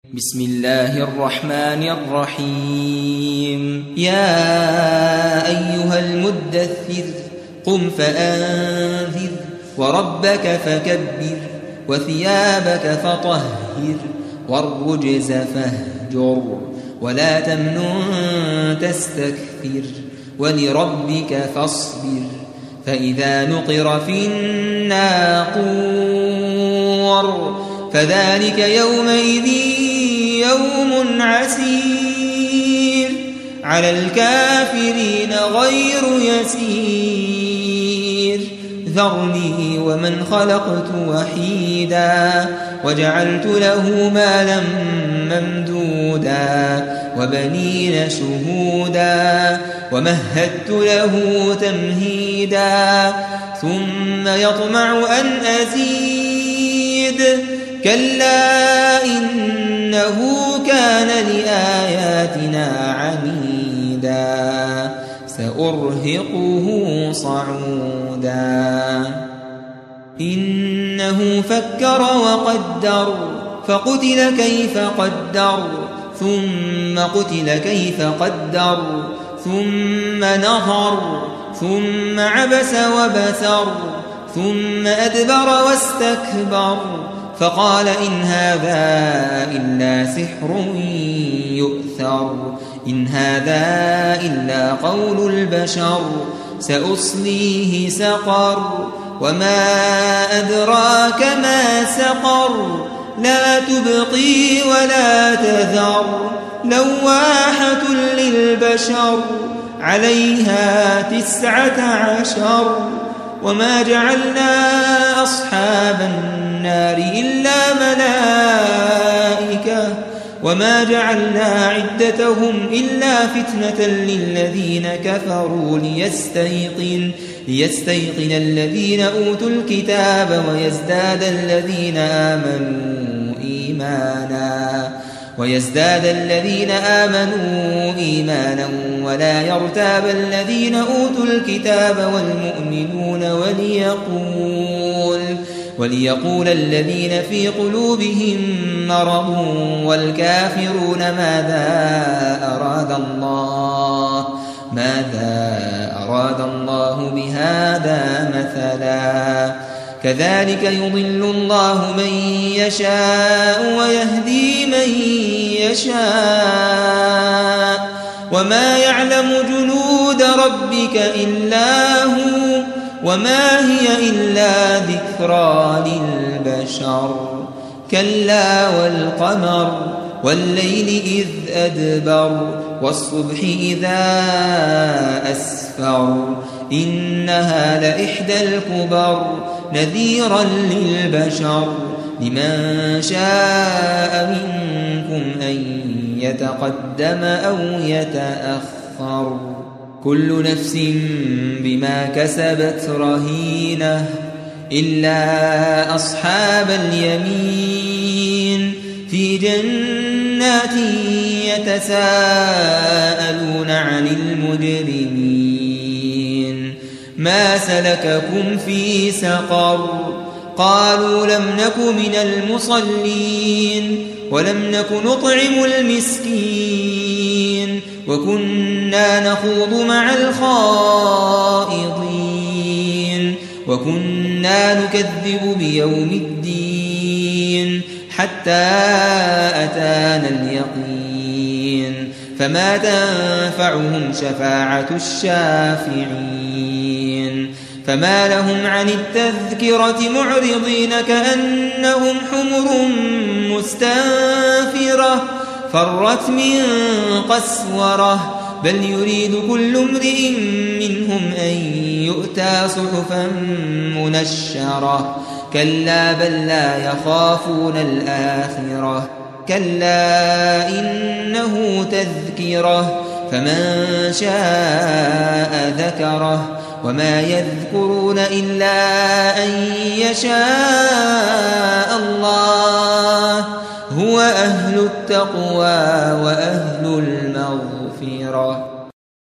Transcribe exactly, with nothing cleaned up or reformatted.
بسم الله الرحمن الرحيم يا أيها المدثر قم فأنذر وربك فكبر وثيابك فطهر والرجز فاهجر ولا تمنن تستكثر ولربك فاصبر فإذا نقر في الناقور فذلك يومئذ يوم عسير على الكافرين غير يسير ذرني ومن خلقت وحيدا وجعلت له مالا ممدودا وبنين شهودا ومهدت له تمهيدا ثم يطمع أن أزيد كلا إنه كان لآياتنا عنيدا سأرهقه صعودا إنه فكر وقدر فقتل كيف قدر ثم قتل كيف قدر ثم نظر ثم عبس وبسر ثم أدبر واستكبر فقال إن هذا إلا سحر يؤثر إن هذا إلا قول البشر سأصليه سقر وما أدراك ما سقر لا تبقي ولا تذر لواحة للبشر عليها تسعة عشر وما جعلنا أصحاب النار إلا ملائكة وما جعلنا عدتهم إلا فتنة للذين كفروا ليستيقن, ليستيقن الذين أوتوا الكتاب ويزداد الذين آمنوا إيمانا ويزداد الذين آمنوا إيمانا ولا يرتاب الذين أوتوا الكتاب والمؤمنون وليقول وليقول الذين في قلوبهم مرض والكافرون ماذا أراد الله ماذا أراد الله بهذا مثلا كذلك يضل الله من يشاء ويهدي من يشاء وما يعلم جنود ربك إلا هو وما هي إلا ذكرى للبشر كلا والقمر والليل إذ أدبر والصبح إذا أسفر إنها لإحدى الكبر نذيرا للبشر لمن شاء منكم أن يتقدم أو يتأخر كل نفس بما كسبت رهينة إلا أصحاب اليمين في جنات يتساءلون عن المجرمين ما سلككم في سقر قالوا لم نك من المصلين ولم نك نطعم المسكين وكنا نخوض مع الخائضين وكنا نكذب بيوم الدين حتى أتانا اليقين فما تنفعهم شفاعة الشافعين فما لهم عن التذكرة معرضين كأنهم حمر مستنفرة فرت من قسورة بل يريد كل امرئ منهم أن يؤتى صحفا منشرة كلا بل لا يخافون الآخرة كلا إنه تذكرة فمن شاء ذكره وما يذكرون إلا أن يشاء الله هو أهل التقوى وأهل المغفرة